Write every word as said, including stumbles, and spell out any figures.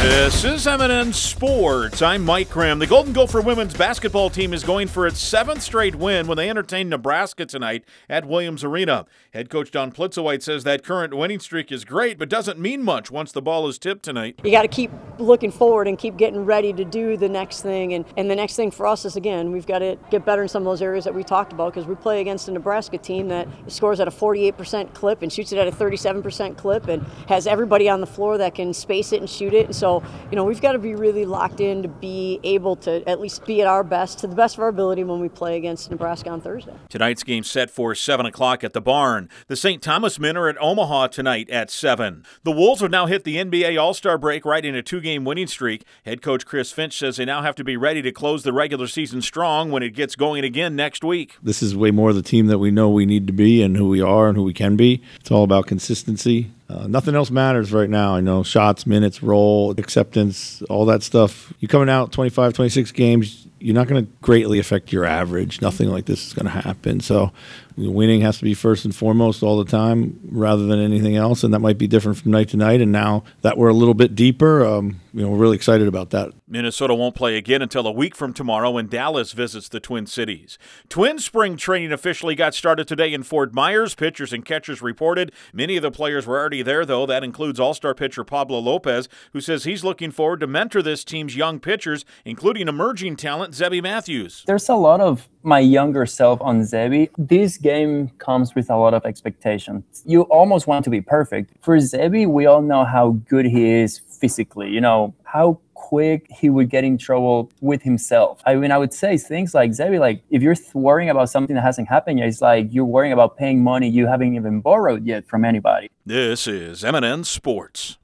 This is M and N Sports. I'm Mike Graham. The Golden Gopher women's basketball team is going for its seventh straight win when they entertain Nebraska tonight at Williams Arena. Head coach Don Plitzowite says that current winning streak is great, but doesn't mean much once the ball is tipped tonight. You got to keep looking forward and keep getting ready to do the next thing. And, and the next thing for us is, again, we've got to get better in some of those areas that we talked about, because we play against a Nebraska team that scores at a forty-eight percent clip and shoots it at a thirty-seven percent clip and has everybody on the floor that can space it and shoot it. And so, you know, we've got to be really locked in to be able to at least be at our best, to the best of our ability when we play against Nebraska on Thursday. Tonight's game set for seven o'clock at the Barn. The Saint Thomas men are at Omaha tonight at seven. The Wolves have now hit the N B A All-Star break, riding a two-game winning streak. Head coach Chris Finch says they now have to be ready to close the regular season strong when it gets going again next week. This is way more the team that we know we need to be and who we are and who we can be. It's all about consistency. Uh, nothing else matters right now. I know shots, minutes, role, acceptance, all that stuff. You're coming out twenty-five, twenty-six games, you're not going to greatly affect your average. Nothing like this is going to happen. So winning has to be first and foremost all the time rather than anything else, and that might be different from night to night. And now that we're a little bit deeper, um, you know, we're really excited about that. Minnesota won't play again until a week from tomorrow when Dallas visits the Twin Cities. Twin spring training officially got started today in Fort Myers. Pitchers and catchers reported. Many of the players were already there, though. That includes all-star pitcher Pablo Lopez, who says he's looking forward to mentor this team's young pitchers, including emerging talent Zebby Matthews. There's a lot of my younger self on Zebby. This game comes with a lot of expectations. You almost want to be perfect. For Zebby, we all know how good he is physically, you know, how quick he would get in trouble with himself. I mean, I would say things like, Zebby, like, if you're worrying about something that hasn't happened yet, it's like you're worrying about paying money you haven't even borrowed yet from anybody. This is M and N Sports.